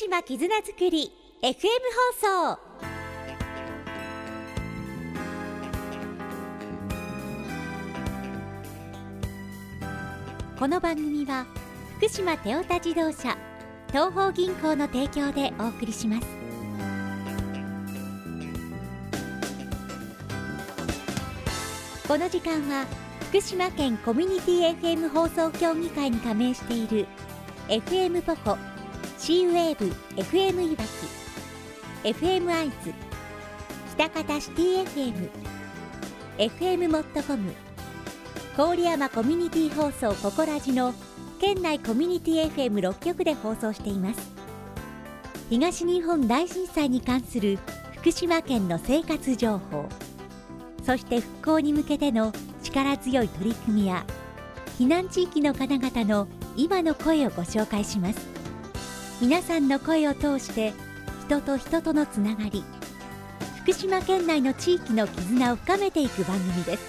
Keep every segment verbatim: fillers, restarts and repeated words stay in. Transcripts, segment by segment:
島絆づくり エフエム 放送。この番組は福島テオタ自動車東邦銀行の提供でお送りします。この時間は福島県コミュニティ エフエム 放送協議会に加盟している エフエム ポコ、シーウェーブ エフエム いわき、エフエム アイズ、喜多方シティ エフエム、エフエム モットコム、郡山コミュニティ放送ココラジの県内コミュニティ エフエムろっ 局で放送しています。東日本大震災に関する福島県の生活情報、そして復興に向けての力強い取り組みや避難地域の方々の今の声をご紹介します。皆さんの声を通して人と人とのつながり、福島県内の地域の絆を深めていく番組です。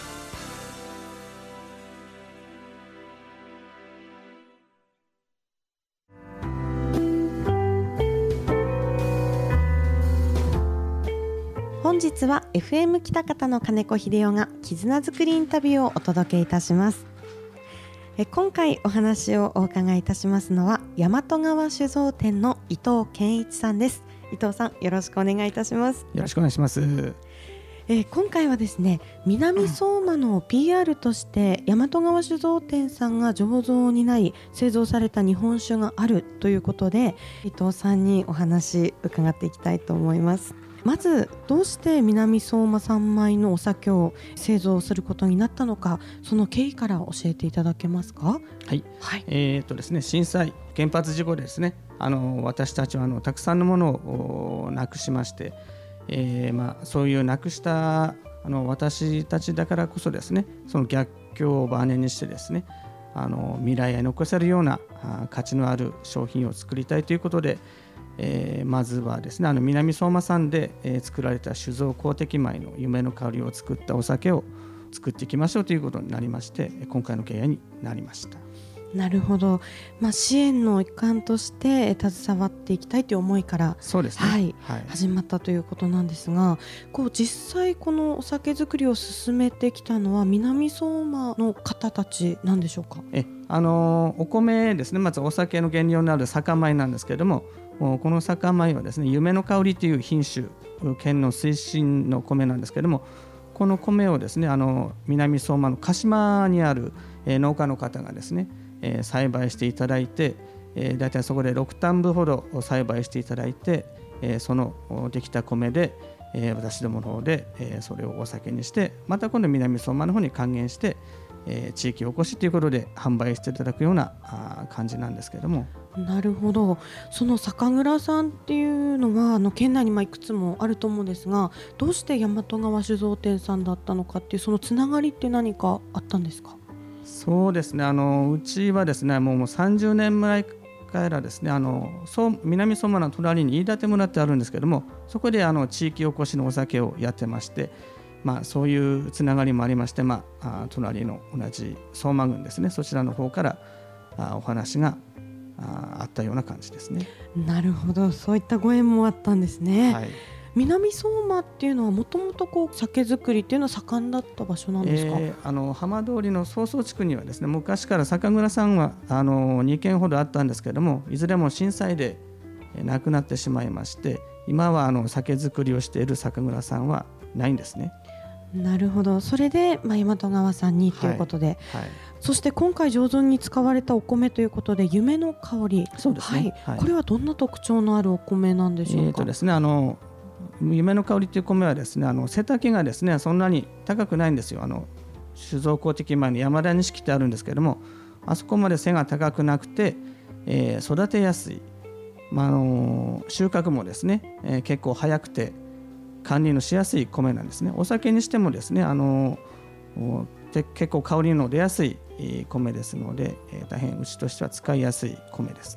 本日は エフエム 喜多方の金子秀夫が絆づくりインタビューをお届けいたします。え今回お話をお伺いいたしますのは大和川酒造店の伊藤健一さんです。伊藤さん、よろしくお願いいたします。 よろしくお願いします。 え今回はですね、南相馬の ピーアール として大和川酒造店さんが醸造を担い製造された日本酒があるということで、伊藤さんにお話伺っていきたいと思います。まずどうして南相馬産米のお酒を製造することになったのか、その経緯から教えていただけますか。 はい、はい、えーとですね、震災原発事故でですね、あの私たちはあのたくさんのものをなくしまして、えーまあ、そういうなくしたあの私たちだからこそですね、その逆境をバネにしてですね、あの未来へ残せるようなあ価値のある商品を作りたいということで、えー、まずはですね、あの南相馬産で、えー、作られた酒造公的米の夢の香りを作ったお酒を作っていきましょうということになりまして、今回の経営になりました。 なるほど、まあ、支援の一環として携わっていきたいという思いからそうですね、 はいはい、 始まったということなんですが、こう実際このお酒作りを進めてきたのは南相馬の方たちなんでしょうか。 えあのお米ですね、まずお酒の原料になる酒米なんですけれども、この酒米はですね、夢の香りという品種、県の推進の米なんですけれども、この米をですね、あの南相馬の鹿島にある、えー、農家の方がですね、えー、栽培していただいて、えー、だいたいそこでろく反ほど栽培していただいて、えー、そのできた米で、えー、私どもの方で、えー、それをお酒にして、また今度南相馬の方に還元して、えー、地域おこしということで販売していただくようなあ感じなんですけれども。 なるほど。その酒蔵さんっていうのはあの県内にまあいくつもあると思うんですが、どうして大和川酒造店さんだったのかっていう、そのつながりって何かあったんですか。 そうですね、あのうちはですね、もうさんじゅうねん前からですね、あのそう南相馬の隣に飯舘村ってあるんですけども、そこであの地域おこしのお酒をやってまして、まあ、そういうつながりもありまして、まあ、隣の同じ相馬郡ですね、そちらの方からあお話が あ, あったような感じですね。 なるほど、そういったご縁もあったんですね。はい、南相馬っていうのはもともと酒造りっていうのは盛んだった場所なんですか。 えー、あの浜通りの曹操地区にはですね、昔から酒蔵さんはあのにけんほどあったんですけれども、いずれも震災で亡くなってしまいまして、今はあの酒造りをしている酒蔵さんはないんですね。 なるほど、それで、まあ、大和川さんにということで、はいはい、そして今回醸造に使われたお米ということで夢の香り。 そうですね、 はいはい、これはどんな特徴のあるお米なんでしょうか。 えーとですね、あの夢の香りという米はですね、あの背丈がですねそんなに高くないんですよ。あの酒造公的米の山田錦ってあるんですけれども、あそこまで背が高くなくて、えー、育てやすい、まあ、あの収穫もですね、えー、結構早くて管理のしやすい米なんですね。お酒にしてもですね、あの結構香りの出やすい米ですので、えー、大変うちとしては使いやすい米ですね。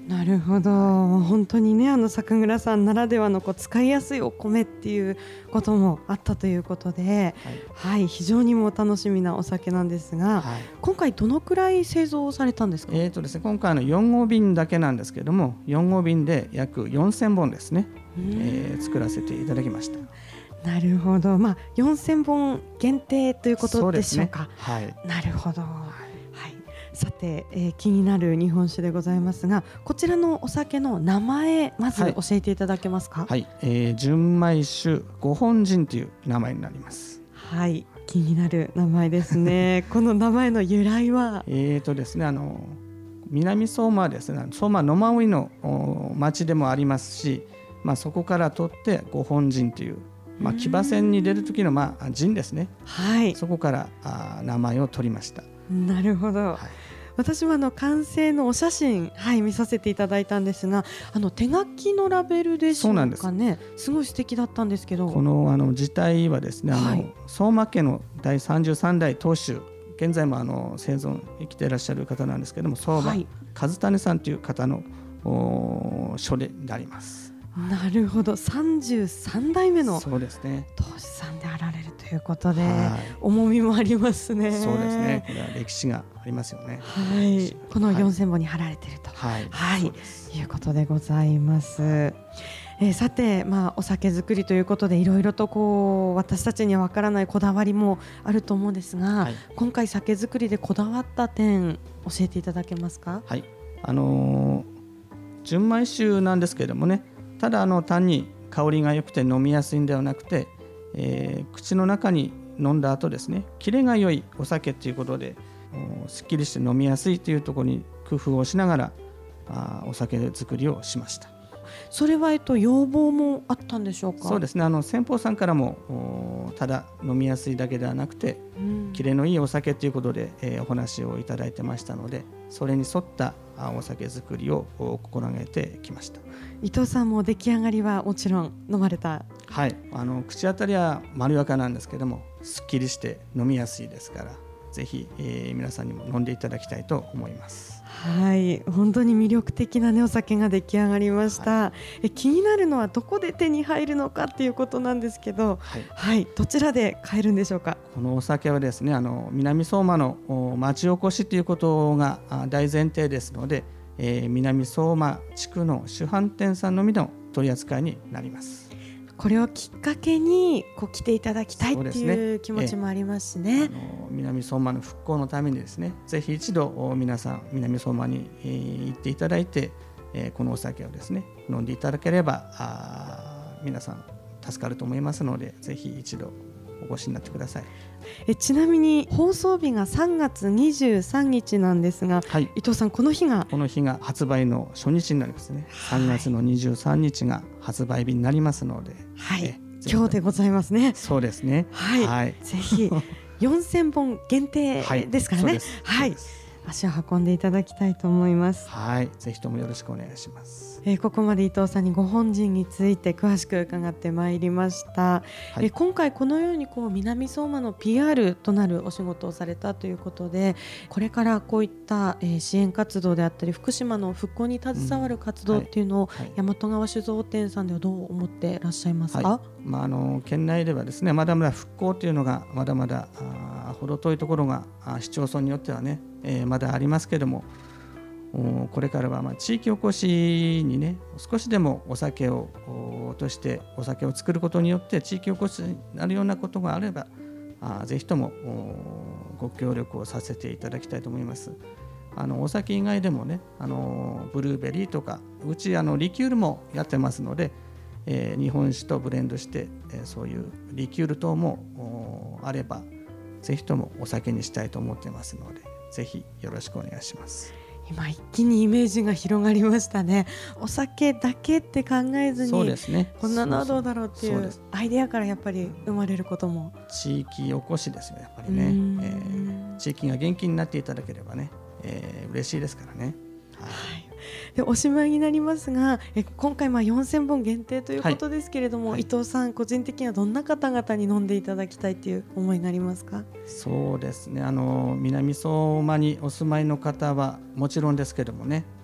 なるほど、本当にね、あの酒蔵さんならではのこう使いやすいお米っていうこともあったということで、はい、はい、非常にも楽しみなお酒なんですが、はい、今回どのくらい製造されたんですか？ えーとですね、今回のよんごうびんだけなんですけれども、よんごうびんで約よんせんぼんですね、えー、作らせていただきました。 なるほど、まあ、よんせんぼん限定ということでしょうか。 そうですね、はい、 なるほど、さて、えー、気になる日本酒でございますが、こちらのお酒の名前まず教えていただけますか？ はい、はい、えー、純米酒ご本陣という名前になります。 はい、気になる名前ですねこの名前の由来はえーとですね、あの南相馬はですね、相馬野馬追の町でもありますし、まあ、そこから取ってご本陣という、まあ、騎馬戦に出る時の、まあ、陣ですね、はい、そこからあ名前を取りました。 なるほど、はい、私はあの完成のお写真、はい、見させていただいたんですが、あの手書きのラベルでしょうかね。 す, すごい素敵だったんですけど、 このあの字体はですね、あの、はい、相馬家のだいさんじゅうさんだい当主、現在もあの生存生きていらっしゃる方なんですけども、相馬和種さんという方の書であります。 なるほど、さんじゅうさんだいめの当主そうですね、 さんであられるということで、はい、重みもありますね。 そうですね、これは歴史がありますよね。 はい、このよんせんぼんに貼られていると、はいはい、いうことでございます。えー、さて、まあ、お酒作りということでいろいろとこう私たちにはわからないこだわりもあると思うんですが、はい、今回酒造りでこだわった点教えていただけますか？ はい、あのー、純米酒なんですけれどもね、ただあの単に香りが良くて飲みやすいんではなくて、えー、口の中に飲んだ後ですね、キレが良いお酒ということで、すっきりして飲みやすいというところに工夫をしながらあお酒作りをしました。 それは、えっと、要望もあったんでしょうか？ そうですね、あの先方さんからもただ飲みやすいだけではなくて、うん、キレのいいお酒ということで、えー、お話をいただいてましたので、それに沿ったお酒作りを心がけてきました。 伊藤さんも出来上がりはもちろん飲まれた？ はい、あの口当たりはまろやかなんですけども、すっきりして飲みやすいですから、ぜひ、えー、皆さんにも飲んでいただきたいと思います。 はい、本当に魅力的な、ね、お酒が出来上がりました。はい、え気になるのはどこで手に入るのかっていうことなんですけど、はいはい、どちらで買えるんでしょうか？ このお酒はですね、あの南相馬の町おこしということが大前提ですので、えー、南相馬地区の主販店さんのみの取り扱いになります。 これをきっかけにこう来ていただきたいっていう気持ちもありますしね。 あの南相馬の復興のためにですね、ぜひ一度皆さん南相馬に、えー、行っていただいて、えー、このお酒をですね飲んでいただければあ皆さん助かると思いますので、ぜひ一度お越しになってください。 えちなみに放送日がさんがつにじゅうさんにちなんですが、はい、伊藤さん、この日がこの日が発売の初日になりますね。さんがつのにじゅうさんにちが発売日になりますので、 はい、今日でございますね。 そうですね、 はい、はい、ぜひよんせんぼん限定ですからね、はい、はい、足を運んでいただきたいと思います。 はい、ぜひともよろしくお願いします。 えー、ここまで伊藤さんにご本陣について詳しく伺ってまいりました。はい、えー、今回このようにこう南相馬の ピーアール となるお仕事をされたということで、これからこういった、えー、支援活動であったり福島の復興に携わる活動っていうのを、うん、はい、大和川酒造店さんではどう思っていらっしゃいますか？はい、 まあ、あの県内ではですね、まだまだ復興というのがまだまだあ程遠いところが市町村によってはね、えー、まだありますけれども、これからはまあ地域おこしにね、少しでもお酒をとしてお酒を作ることによって地域おこしになるようなことがあれば、あぜひともご協力をさせていただきたいと思います。あのお酒以外でもね、あのブルーベリーとかうちあのリキュールもやってますので、えー、日本酒とブレンドして、えー、そういうリキュール等もあればぜひともお酒にしたいと思ってますので、ぜひよろしくお願いします。 今一気にイメージが広がりましたね。お酒だけって考えずに、 そうですね、 こんなのはどうだろうっていうアイデアからやっぱり生まれることも、 地域おこしですよやっぱりね、えー、地域が元気になっていただければね、えー、嬉しいですからね。はい、はい、 でおしまいになりますが、え今回まあよんせんぼん限定ということですけれども、はい、伊藤さん個人的にはどんな方々に飲んでいただきたいという思いがありますか？ そうですね、あの南相馬にお住まいの方はもちろんですけどもね、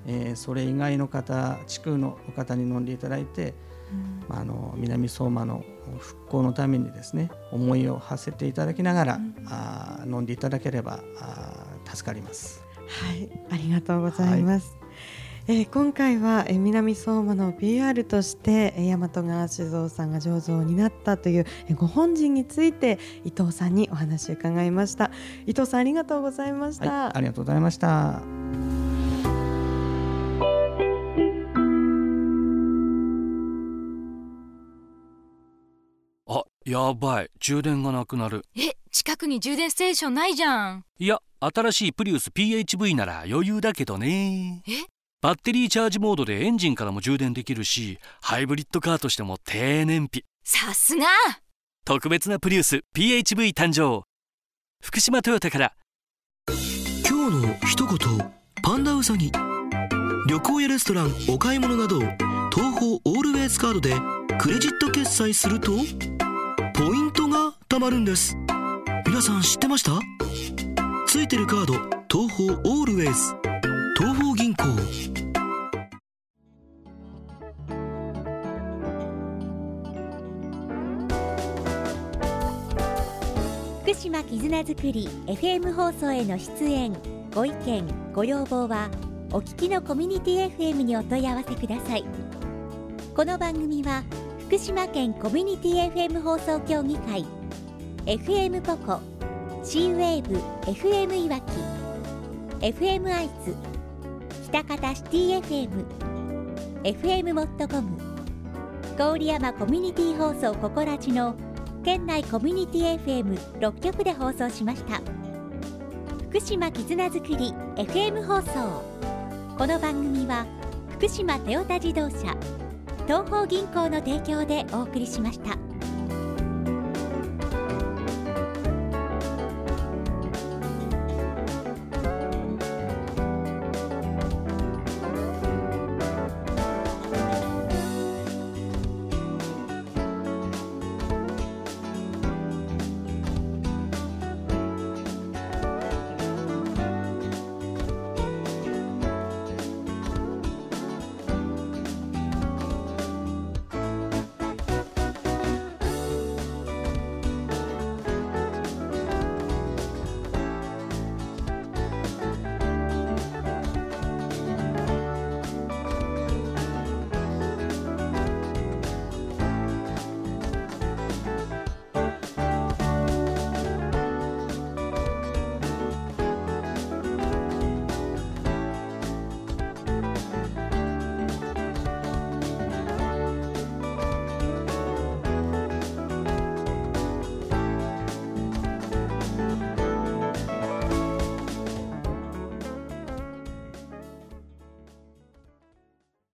えー、それ以外の方、地区の方に飲んでいただいて、うん、あの南相馬の復興のためにですね、思いを馳せていただきながら、うん、あ飲んでいただければあ助かります。 はい、ありがとうございます。はい、えー、今回は、えー、南相馬の ピーアール として、えー、大和川酒造さんが醸造になったという、えー、ご本人について伊藤さんにお話を伺いました。伊藤さん、ありがとうございました。 はい、ありがとうございました。 あ、やばい、充電がなくなる。 え、近くに充電ステーションないじゃん。 いや、新しいプリウス ピーエイチブイ なら余裕だけどね。 え、 バッテリーチャージモードでエンジンからも充電できるし、ハイブリッドカーとしても低燃費。 さすが。 特別なプリウス ピーエイチブイ 誕生。福島トヨタから。 今日の一言、パンダウサギ。旅行やレストラン、お買い物など東宝オールウェイズカードでクレジット決済するとポイントが貯まるんです。皆さん知ってました？ついてるカード、東宝オールウェイズ、東宝銀行。 福島絆づくり エフエム 放送への出演、ご意見ご要望はお聞きのコミュニティ エフエム にお問い合わせください。この番組は福島県コミュニティ エフエム 放送協議会、 エフエム ポコ、 C ウェーブ エフエム いわき、 エフエム 愛知、北方シティ エフエム、 エフエム モットコム、郡山コミュニティ放送ココラジの県内コミュニティ エフエムろっきょくで放送しました。福島絆づくり エフエム 放送。この番組は福島トヨタ自動車、東宝銀行の提供でお送りしました。